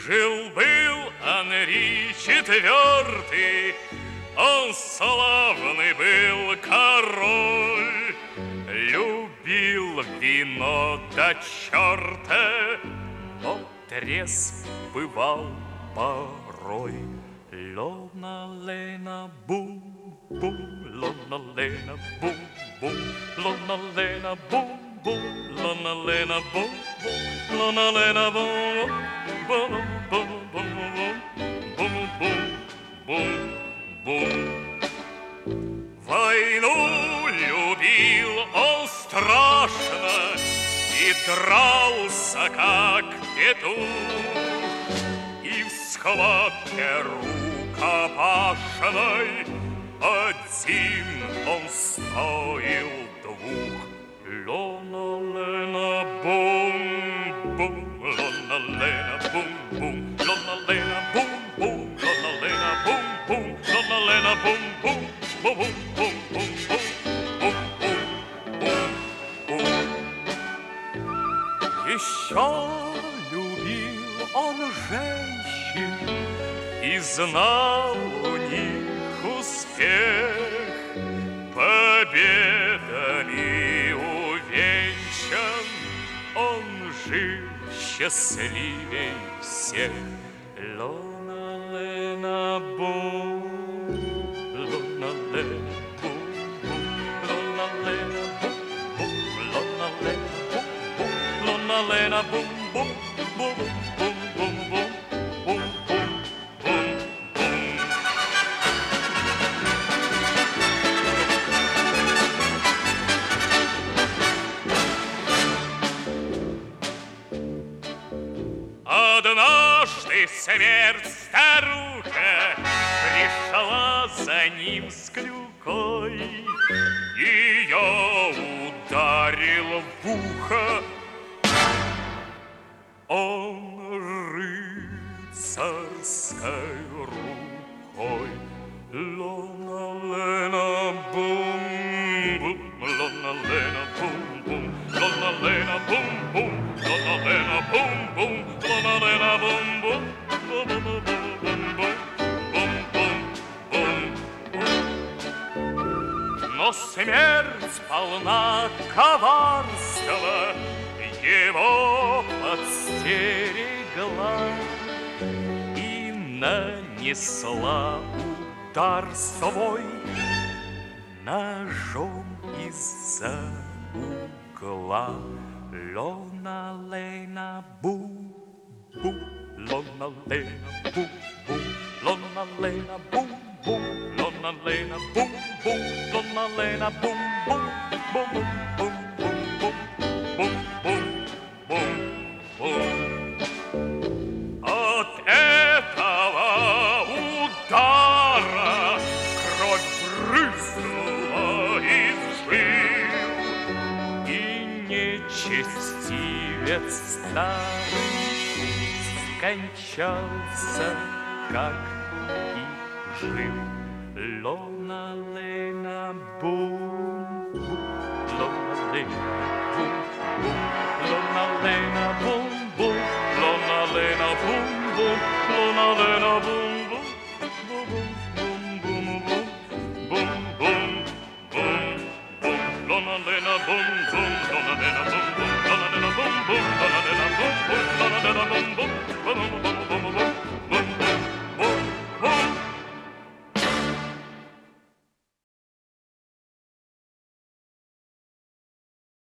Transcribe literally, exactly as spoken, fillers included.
Жил-был Анри четвертый, он славный был король, любил вино до черта, но трезв бывал порой. Лона Лена бум бум, Лона Лена бум бум, Лона Лена бум бум, Лона Лена бум бум, Лона Лена бум бум бум бум бум бум бум бум. Войну любил он страшно и дрался как петух, и в схватке рукопашной один он стоил двух. Лона Лена бум бум, Лона Лена бум бум, Лона Лена бум бум, Лона Лена бум бум, Лона Лена бум бум бум бум бум бум бум бум бум. Еще любил он женщин и знал у них успех, победами увенчан, он жил счастливей всех. Лона Лена бум, Лона Лена бум бум, Лона Лена бум бум, Лона Лена бум бум, Лона Лена бум бум бум бум бум бум. Однажды смерть старуха пришла за ним с клюкой, ее ударил в ухо он рыцарской рукой. Лона Лена бум бум, Лона Лена бум бум, Лона Лена бум бум, Лона Лена бум бум, Лона Лена бум бум, бум бум бум бум бум бум бум. Но смерть полна коварства, его подстерегла и нанесла удар свой ножом из-за угла. Лона Лена бум бум, Лона Лена бум бум, Лона Лена бум бум, Лона Лена бум бум, Лона Лена бум бум бум бум бум бум бум бум бум бум. От этого удара кровь брызнула из жил, и нечестивец старый скончался, как и жил. Лона Лена бум бум, Лона Лена бум бум, Лона Лена бум бум, Лона Лена бум бум, Лона Лена бум.